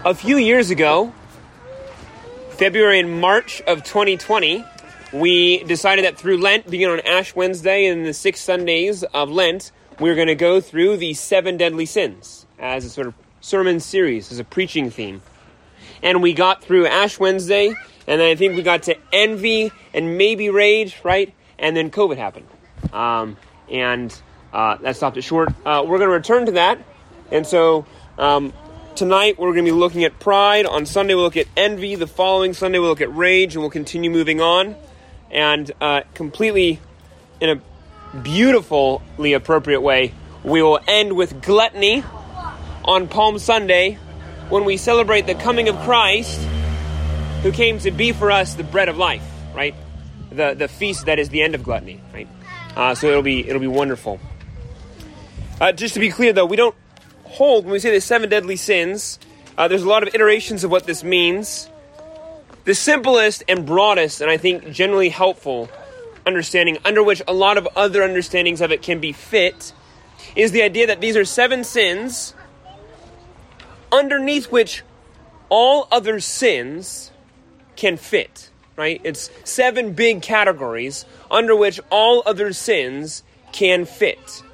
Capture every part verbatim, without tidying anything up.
A few years ago, February and March of twenty twenty, we decided that through Lent, beginning on Ash Wednesday and the six Sundays of Lent, we were going to go through the seven deadly sins as a sort of sermon series, as a preaching theme. And we got through Ash Wednesday, and then I think we got to envy and maybe rage, right? And then COVID happened. Um, and uh, that stopped it short. Uh, we're going to return to that. And so um, tonight we're going to be looking at pride. On Sunday we'll look at envy. The following Sunday we'll look at rage, and we'll continue moving on. And uh, completely in a beautifully appropriate way, we will end with gluttony on Palm Sunday when we celebrate the coming of Christ, who came to be for us the bread of life, right? The the feast that is the end of gluttony, right? Uh, so it'll be it'll be wonderful. Uh, just to be clear, though, we don't hold when we say the seven deadly sins. Uh, there's a lot of iterations of what this means. The simplest and broadest, and I think generally helpful understanding, under which a lot of other understandings of it can be fit, is the idea that these are seven sins underneath which all other sins can fit, right? It's seven big categories under which all other sins can fit.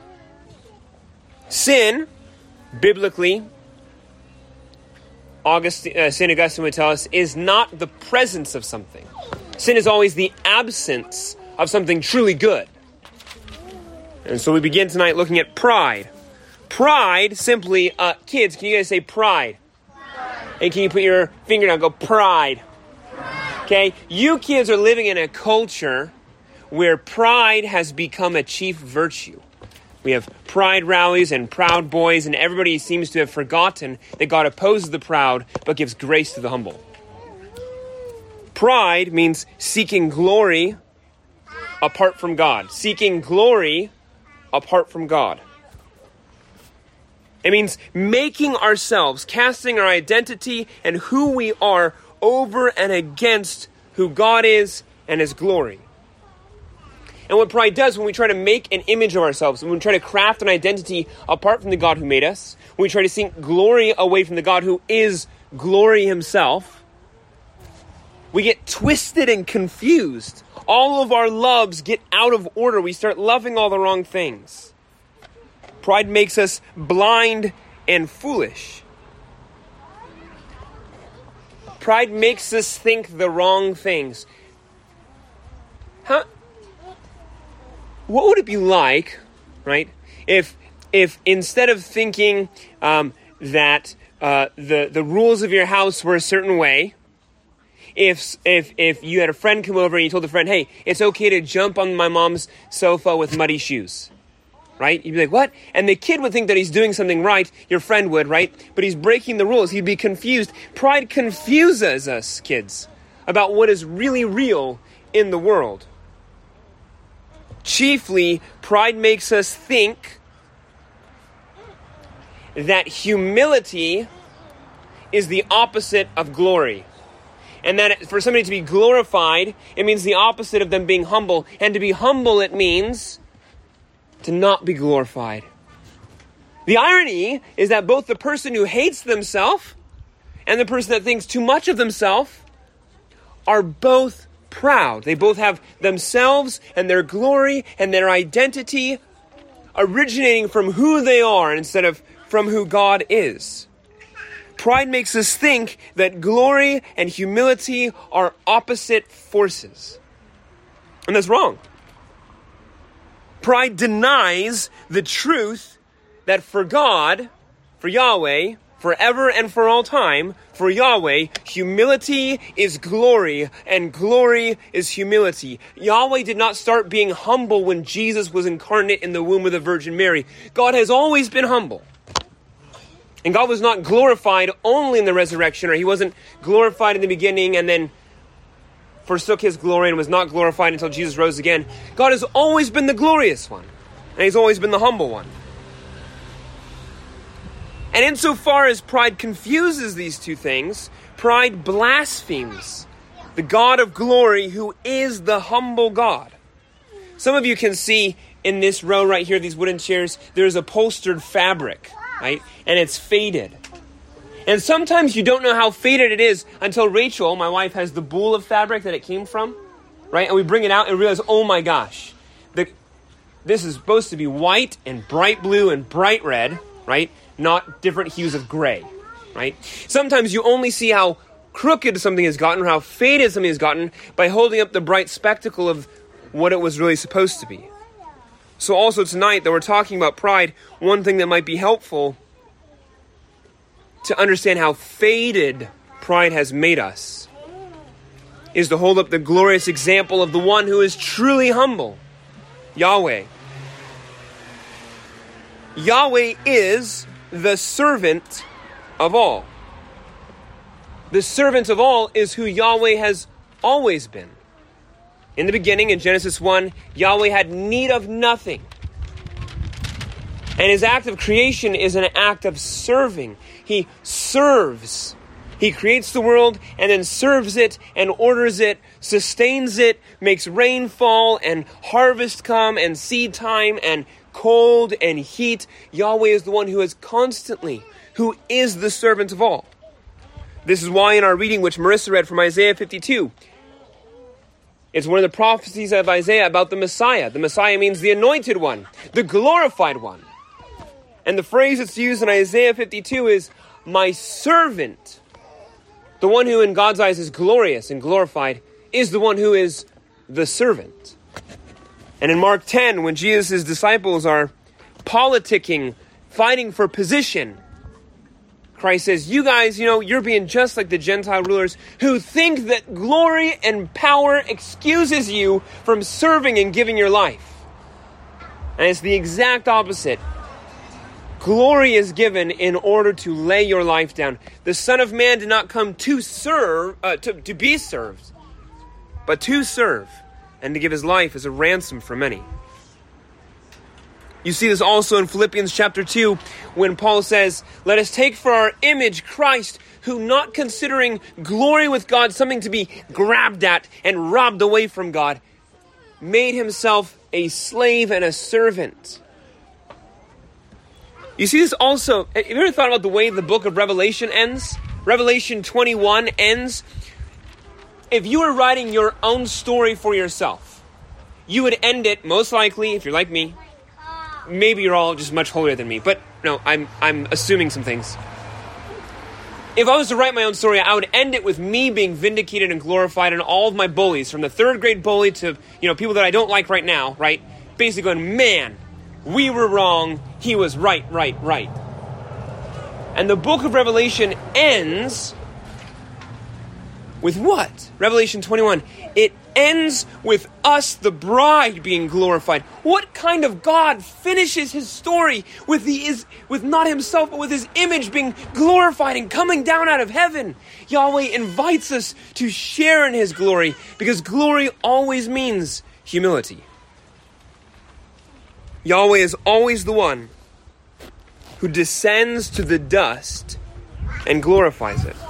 Sin, biblically, Augustine, uh, Saint Augustine would tell us, is not the presence of something. Sin is always the absence of something truly good. And so we begin tonight looking at pride. Pride, simply, uh, kids, can you guys say pride? Pride. And can you put your finger down and go, pride? Pride. Okay, you kids are living in a culture where pride has become a chief virtue. We have pride rallies and proud boys, and everybody seems to have forgotten that God opposes the proud, but gives grace to the humble. Pride means seeking glory apart from God. Seeking glory apart from God. It means making ourselves, casting our identity and who we are over and against who God is and His glory. And what pride does when we try to make an image of ourselves, when we try to craft an identity apart from the God who made us, when we try to seek glory away from the God who is glory Himself, we get twisted and confused. All of our loves get out of order. We start loving all the wrong things. Pride makes us blind and foolish. Pride makes us think the wrong things. How... What would it be like, right, if if instead of thinking um, that uh, the the rules of your house were a certain way, if if if you had a friend come over and you told the friend, hey, it's okay to jump on my mom's sofa with muddy shoes, right? You'd be like, what? And the kid would think that he's doing something right, your friend would, right? But he's breaking the rules. He'd be confused. Pride confuses us, kids, about what is really real in the world. Chiefly, pride makes us think that humility is the opposite of glory. And that for somebody to be glorified, it means the opposite of them being humble. And to be humble, it means to not be glorified. The irony is that both the person who hates themselves and the person that thinks too much of themselves are both proud. They both have themselves and their glory and their identity originating from who they are instead of from who God is. Pride makes us think that glory and humility are opposite forces. And that's wrong. Pride denies the truth that for God, for Yahweh, forever and for all time, for Yahweh, humility is glory, and glory is humility. Yahweh did not start being humble when Jesus was incarnate in the womb of the Virgin Mary. God has always been humble. And God was not glorified only in the resurrection, or He wasn't glorified in the beginning and then forsook His glory and was not glorified until Jesus rose again. God has always been the glorious one, and He's always been the humble one. And insofar as pride confuses these two things, pride blasphemes the God of glory who is the humble God. Some of you can see in this row right here, these wooden chairs, there's upholstered fabric, right? And it's faded. And sometimes you don't know how faded it is until Rachel, my wife, has the bowl of fabric that it came from, right? And we bring it out and realize, oh my gosh, the, this is supposed to be white and bright blue and bright red, right? Not different hues of gray, right? Sometimes you only see how crooked something has gotten or how faded something has gotten by holding up the bright spectacle of what it was really supposed to be. So also tonight that we're talking about pride, one thing that might be helpful to understand how faded pride has made us is to hold up the glorious example of the one who is truly humble, Yahweh. Yahweh is the servant of all. The servant of all is who Yahweh has always been. In the beginning, in Genesis one, Yahweh had need of nothing. And his act of creation is an act of serving. He serves. He creates the world and then serves it and orders it, sustains it, makes rain fall and harvest come and seed time and cold and heat. Yahweh is the one who is constantly, who is the servant of all. This is why in our reading, which Marissa read from Isaiah fifty-two, it's one of the prophecies of Isaiah about the Messiah. The Messiah means the anointed one, the glorified one. And the phrase that's used in Isaiah fifty-two is, my servant. The one who in God's eyes is glorious and glorified is the one who is the servant. And in Mark ten, when Jesus' disciples are politicking, fighting for position, Christ says, you guys, you know, you're being just like the Gentile rulers who think that glory and power excuses you from serving and giving your life. And it's the exact opposite. Glory is given in order to lay your life down. The Son of Man did not come to serve, uh, to, to be served, but to serve and to give his life as a ransom for many. You see this also in Philippians chapter two, when Paul says, let us take for our image Christ, who not considering glory with God something to be grabbed at and robbed away from God, made himself a slave and a servant. You see this also, have you ever thought about the way the book of Revelation ends? Revelation twenty-one ends. If you were writing your own story for yourself, you would end it, most likely, if you're like me, maybe you're all just much holier than me, but no, I'm I'm assuming some things. If I was to write my own story, I would end it with me being vindicated and glorified and all of my bullies, from the third grade bully to, you know, people that I don't like right now, right? Basically going, man, we were wrong, he was right, right, right. And the book of Revelation ends with what? Revelation twenty-one. It ends with us, the bride, being glorified. What kind of God finishes his story with the is with not himself, but with his image being glorified and coming down out of heaven? Yahweh invites us to share in his glory, because glory always means humility. Yahweh is always the one who descends to the dust and glorifies it.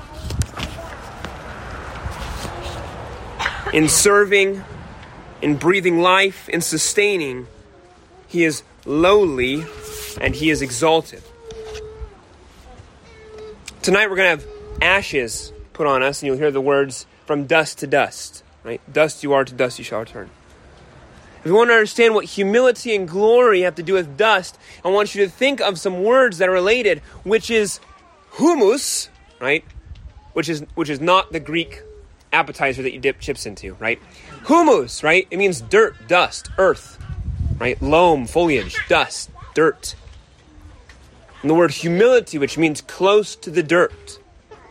In serving, in breathing life, in sustaining, he is lowly and he is exalted. Tonight we're going to have ashes put on us, and you'll hear the words, from dust to dust. Right? Dust you are, to dust you shall return. If you want to understand what humility and glory have to do with dust, I want you to think of some words that are related, which is humus, right? Which is which is not the Greek appetizer that you dip chips into, right? Humus, right? It means dirt, dust, earth, right? Loam, foliage, dust, dirt. And the word humility, which means close to the dirt.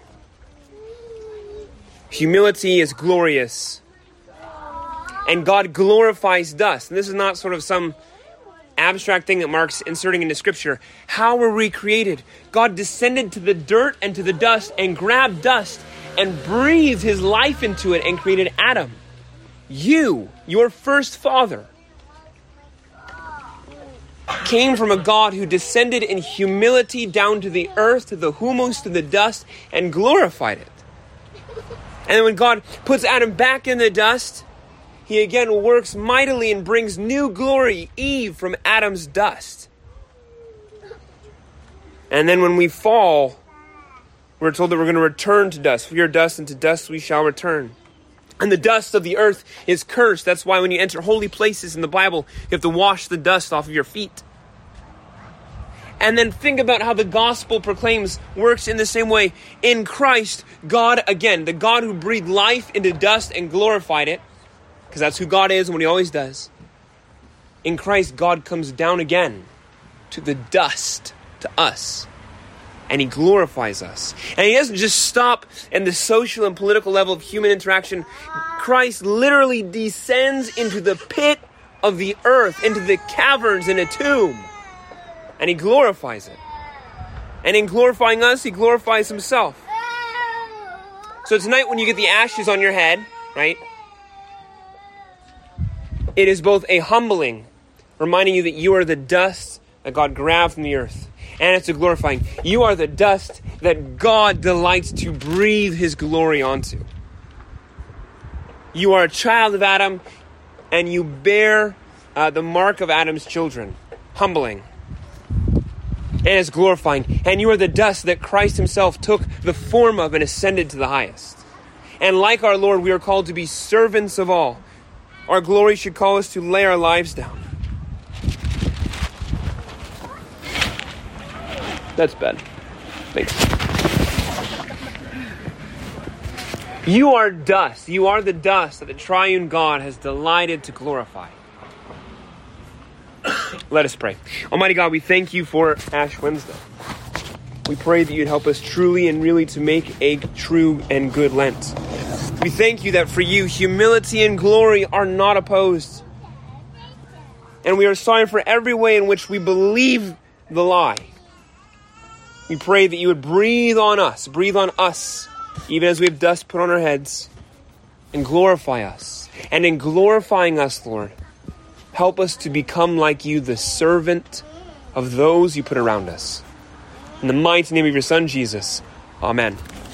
Humility is glorious. And God glorifies dust. And this is not sort of some abstract thing that Mark's inserting into Scripture. How were we created? God descended to the dirt and to the dust and grabbed dust and breathed his life into it and created Adam. You, your first father, came from a God who descended in humility down to the earth, to the humus, to the dust, and glorified it. And then when God puts Adam back in the dust, he again works mightily and brings new glory, Eve, from Adam's dust. And then when we fall, We're told that we're going to return to dust. We are dust, and to dust we shall return. And the dust of the earth is cursed. That's why when you enter holy places in the Bible, you have to wash the dust off of your feet. And then think about how the gospel proclaims works in the same way. In Christ, God, again, the God who breathed life into dust and glorified it, because that's who God is and what he always does. In Christ, God comes down again to the dust, to us. And he glorifies us. And he doesn't just stop in the social and political level of human interaction. Christ literally descends into the pit of the earth, into the caverns in a tomb. And he glorifies it. And in glorifying us, he glorifies himself. So tonight when you get the ashes on your head, right? It is both a humbling, reminding you that you are the dust that God grabbed from the earth. And it's a glorifying. You are the dust that God delights to breathe his glory onto. You are a child of Adam, and you bear uh, the mark of Adam's children. Humbling. And it's glorifying. And you are the dust that Christ himself took the form of and ascended to the highest. And like our Lord, we are called to be servants of all. Our glory should call us to lay our lives down. That's bad. Thanks. You are dust. You are the dust that the triune God has delighted to glorify. Let us pray. Almighty God, we thank you for Ash Wednesday. We pray that you'd help us truly and really to make a true and good Lent. We thank you that for you, humility and glory are not opposed. And we are sorry for every way in which we believe the lie. We pray that you would breathe on us, breathe on us, even as we have dust put on our heads, and glorify us. And in glorifying us, Lord, help us to become like you, the servant of those you put around us. In the mighty name of your Son, Jesus, amen.